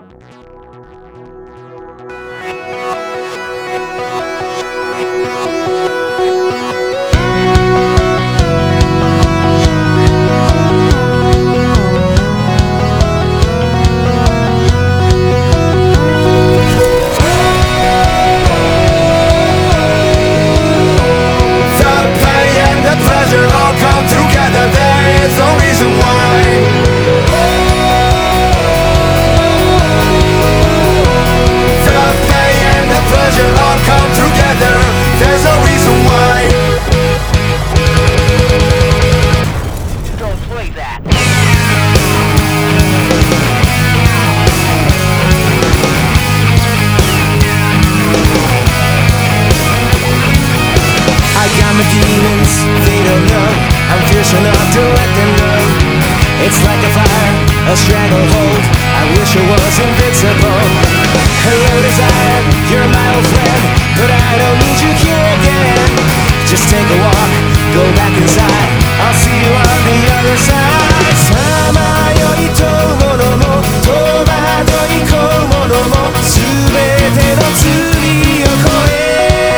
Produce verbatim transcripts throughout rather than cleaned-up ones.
Demons, they don't know. I'm fierce enough to let them know. It's like a fire, a stranglehold. I wish I was invincible. Hello desire, you're my old friend, but I don't need you here again. Just take a walk, go back inside. I'll see you on the other side. さまよい問うものも戸惑いこうものも全ての罪を越え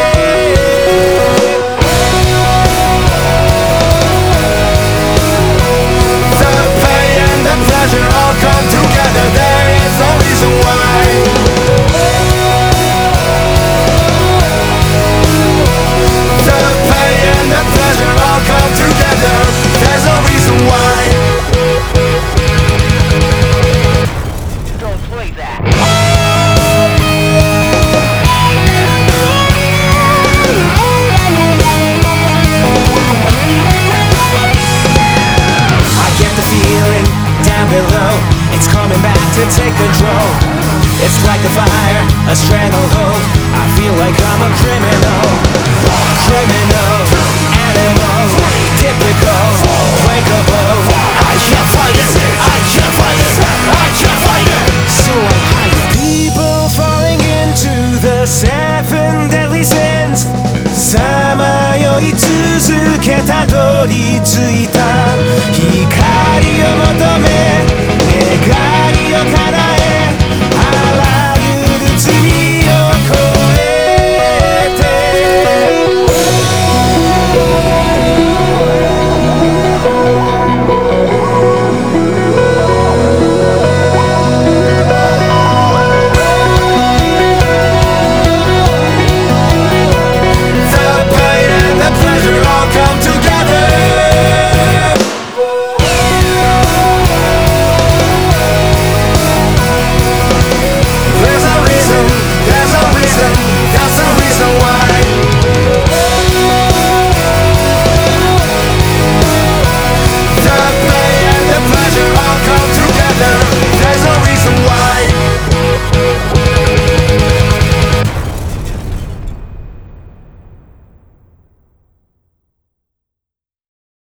all come together, there is no reason why. The pain and the pleasure all come together, there's no reason why. Don't play that. I get the feeling down below, it's coming back to take control. It's like a fire, a stranglehold. I feel like I'm a criminal. Criminal, animal, typical, breakable. I can't fight it, I can't fight it.